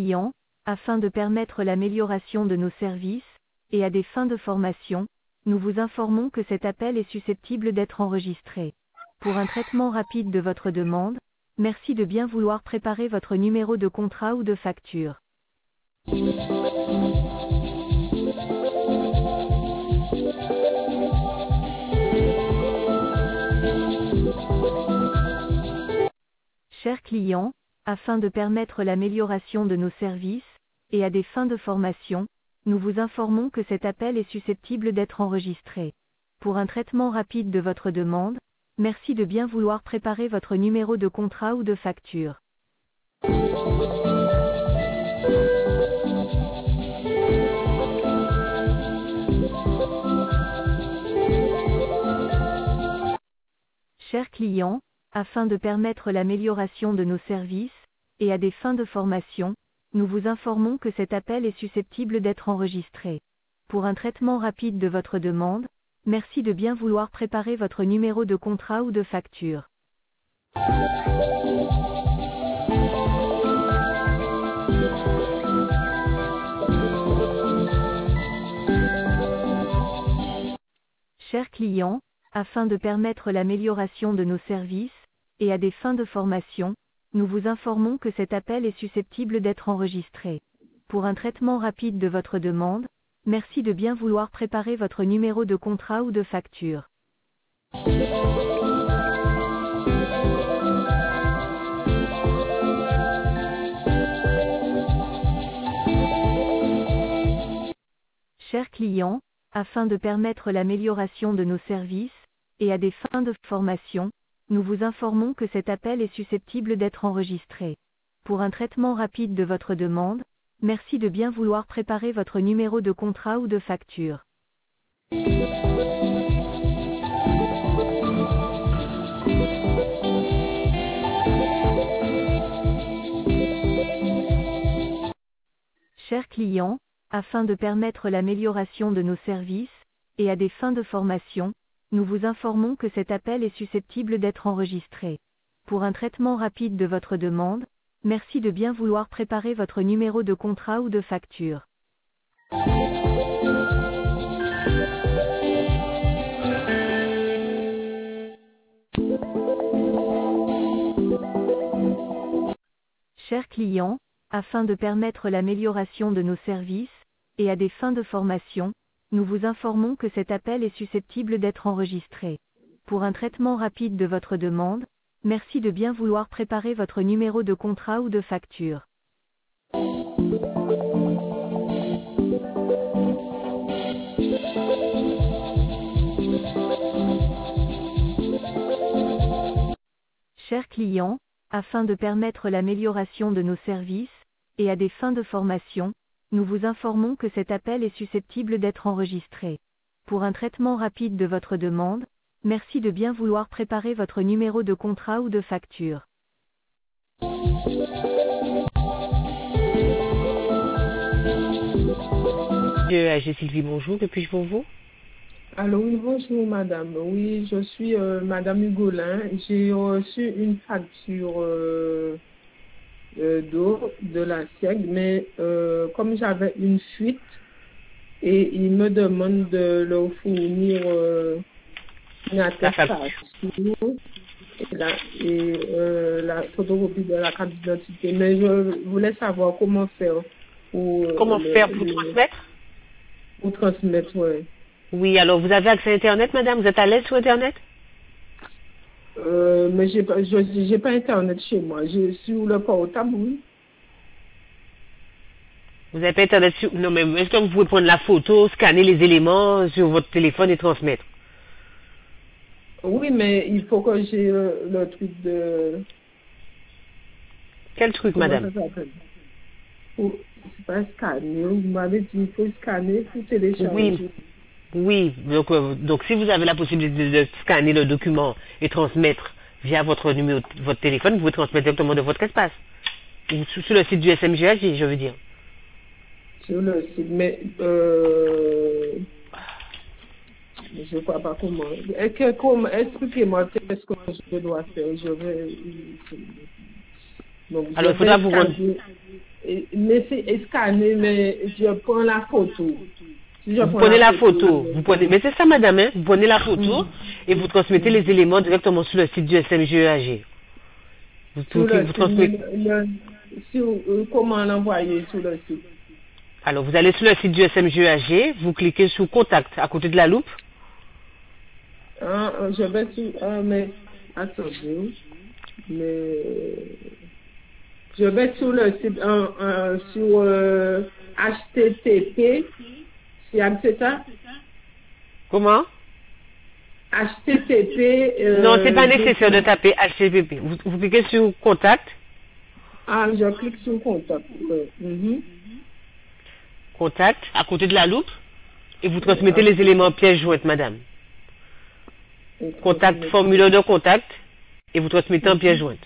client, afin de permettre l'amélioration de nos services, et à des fins de formation, nous vous informons que cet appel est susceptible d'être enregistré. Pour un traitement rapide de votre demande, merci de bien vouloir préparer votre numéro de contrat ou de facture. Chers clients, afin de permettre l'amélioration de nos services, et à des fins de formation, nous vous informons que cet appel est susceptible d'être enregistré. Pour un traitement rapide de votre demande, merci de bien vouloir préparer votre numéro de contrat ou de facture. Chers clients, afin de permettre l'amélioration de nos services, et à des fins de formation, nous vous informons que cet appel est susceptible d'être enregistré. Pour un traitement rapide de votre demande, merci de bien vouloir préparer votre numéro de contrat ou de facture. Chers clients, afin de permettre l'amélioration de nos services, et à des fins de formation, nous vous informons que cet appel est susceptible d'être enregistré. Pour un traitement rapide de votre demande, merci de bien vouloir préparer votre numéro de contrat ou de facture. Chers clients, afin de permettre l'amélioration de nos services, et à des fins de formation, nous vous informons que cet appel est susceptible d'être enregistré. Pour un traitement rapide de votre demande, merci de bien vouloir préparer votre numéro de contrat ou de facture. Chers clients, afin de permettre l'amélioration de nos services, et à des fins de formation, nous vous informons que cet appel est susceptible d'être enregistré. Pour un traitement rapide de votre demande, merci de bien vouloir préparer votre numéro de contrat ou de facture. Chers clients, afin de permettre l'amélioration de nos services, et à des fins de formation, nous vous informons que cet appel est susceptible d'être enregistré. Pour un traitement rapide de votre demande, merci de bien vouloir préparer votre numéro de contrat ou de facture. Chers clients, afin de permettre l'amélioration de nos services, et à des fins de formation, nous vous informons que cet appel est susceptible d'être enregistré. Pour un traitement rapide de votre demande, merci de bien vouloir préparer votre numéro de contrat ou de facture. AG Sylvie, bonjour, que puis-je pour vous? Allô, oui, bonjour madame. Oui, je suis madame Hugolin. J'ai reçu une facture d'eau de la SIEG, mais comme j'avais une fuite, et il me demande de leur fournir une attestation et la photocopie de la carte d'identité. Mais je voulais savoir comment faire pour... transmettre? Pour transmettre, oui. Oui, alors vous avez accès à Internet, madame? Vous êtes à l'aise sur Internet? Mais j'ai pas Internet chez moi. J'ai sur le portable, oui. Vous n'avez pas Internet sur... Non, mais est-ce que vous pouvez prendre la photo, scanner les éléments sur votre téléphone et transmettre? Oui, mais il faut que j'ai le truc de... Quel truc, madame? C'est pas scanner. Vous m'avez dit qu'il faut scanner pour télécharger. Oui. Donc si vous avez la possibilité de scanner le document et transmettre via votre numéro, votre téléphone, vous pouvez transmettre directement de votre espace. Ou sur le site du SMGAG, je veux dire. Sur le site, mais je ne vois pas comment. Expliquez-moi qu'est-ce que je dois faire. Je vais... Donc, alors, il faudra vous rendre... mais c'est scanné, mais je prends la photo. Si je Vous prends prenez la photo, mais c'est ça madame, hein? Vous prenez la photo et vous transmettez les éléments directement sur le site du SMGEAG. Vous transmettez. Comment l'envoyer sur le site? Alors vous allez sur le site du SMGEAG, vous cliquez sur contact à côté de la loupe. Je vais sur, mais attendez, mais je vais sur le site, sur HTTP, c'est ça? Comment? HTTP. Non, c'est pas nécessaire de taper HTTP. Vous cliquez sur contact. Je clique sur contact. Contact à côté de la loupe et vous transmettez les éléments pièce jointe, madame. Contact, formulaire de contact et vous transmettez en pièce jointe.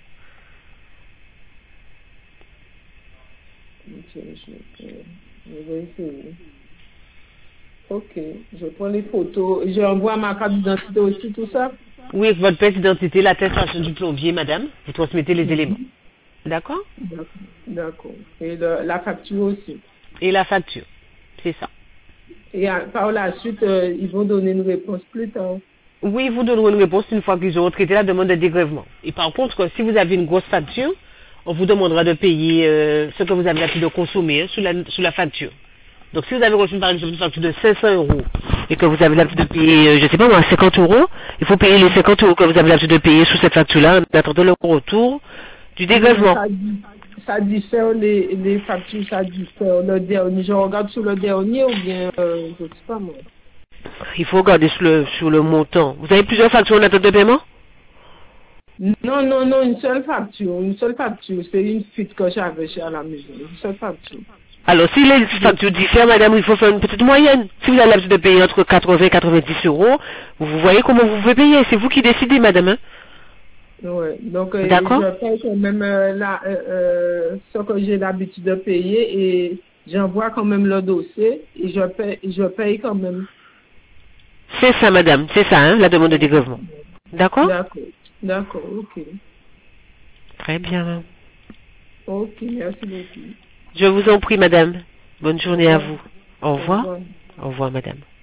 Ok, je prends les photos, j'envoie ma carte d'identité aussi, tout ça? Oui, votre pièce d'identité, l'attestation du plombier, madame, vous transmettez les éléments. D'accord? D'accord. Et la facture aussi. Et la facture, c'est ça. Et par la suite, ils vont donner une réponse plus tard. Oui, ils vous donneront une réponse une fois qu'ils auront traité la demande de dégrèvement. Et par contre, si vous avez une grosse facture, on vous demandera de payer ce que vous avez l'habitude de consommer sur la facture. Donc si vous avez reçu par exemple une facture de 500 € et que vous avez l'habitude de payer, je sais pas moi, 50 €, il faut payer les 50 € que vous avez l'habitude de payer sous cette facture-là en attendant le retour du dégrèvement. Ça diffère les factures, ça diffère le dernier. Je regarde sur le dernier ou bien, je sais pas moi. Il faut regarder sur le montant. Vous avez plusieurs factures en attente de paiement? Non, une seule facture. C'est une fuite que j'avais à la maison. Une seule facture. Alors, si les factures diffèrent, madame, il faut faire une petite moyenne. Si vous avez l'habitude de payer entre 80 et 90 €, vous voyez comment vous pouvez payer. C'est vous qui décidez, madame. Hein? Ouais. Donc, d'accord? je paye quand même ce que j'ai l'habitude de payer et j'envoie quand même le dossier et je paye quand même. C'est ça, madame. C'est ça, hein, la demande de dégrèvement. D'accord? D'accord, ok. Très bien. Ok, merci beaucoup. Je vous en prie, madame. Bonne journée à vous. Au revoir. Au revoir, madame.